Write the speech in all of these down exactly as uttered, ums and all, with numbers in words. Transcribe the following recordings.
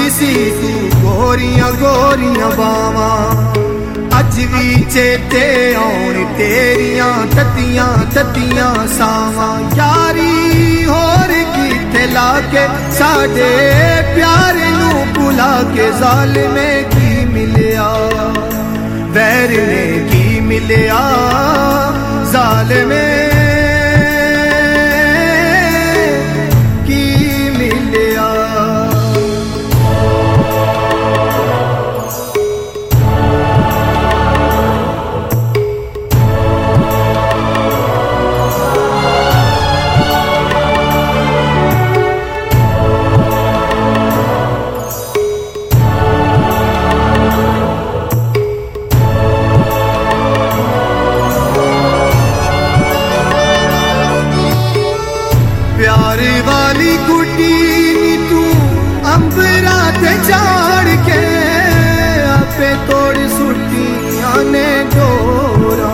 सी तू गोरियां गोरियां बावां अज भी चेते आउण तेरियां ततियां ततियां सावां यारी होर किथे लाके साडे प्यार नू भुला के ज़ालिमे की मिलिया वैर ने की मिलिया ज़ालिमे प्यार वाली गुड्डी नी तू अंबरा ते चाड़ के आपे तोड़ सुटियां ने डोरा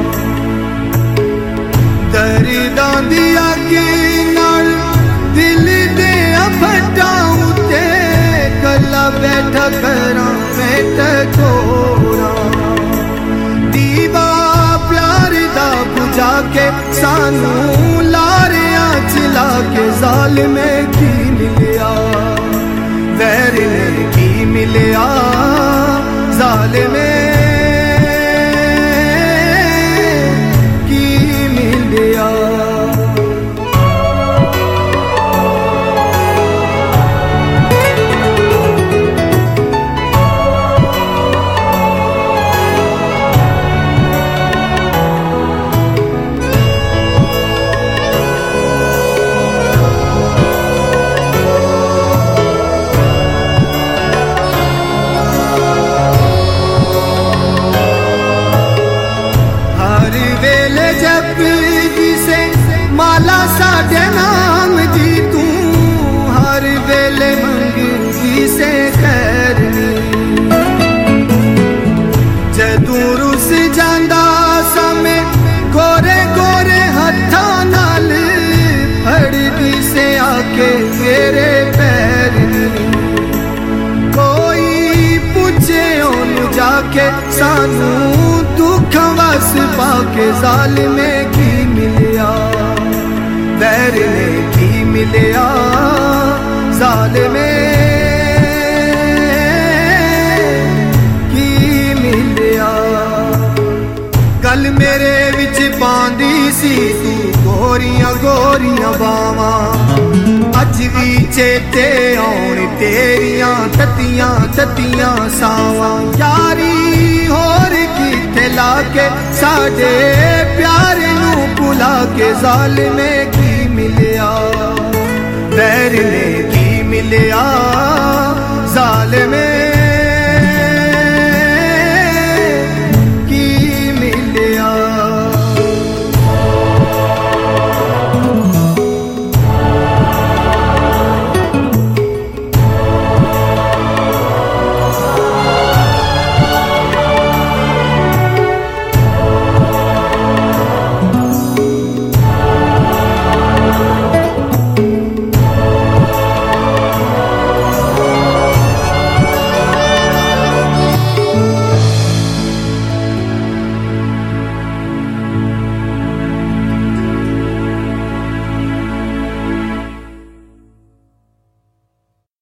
दर्दां दी अग्गी नाल दिल दे फटा उते कला बैठा करा मैं टकोरा दीवा प्यार दा बुझा के सानू लारियां चिला के ज़ालिमे की मिलिया वैर ने की मिलिया ज़ालिमे की मिलिया माला साडे नाम दी तू हर वेले मंगी से करनी जदूं रुस जांदा समय गोरे गोरे हत्था नाल फड़दी से आके मेरे पैरनी कोई पूछे ओनू जाके सानू दुख वस पाके ज़ालिमे की मिलिया वैर ने की मिलिया ज़ालिमे की मिलिया गल मेरे विच पांदी सी तू गोरियां गोरियां बावां अज भी चेते आउण तेरियां ततियां ततियां सावां यारी होर किथे लाके साडे प्यार नू भुला के ज़ालिमे की मिलिया वैर ने की मिलिया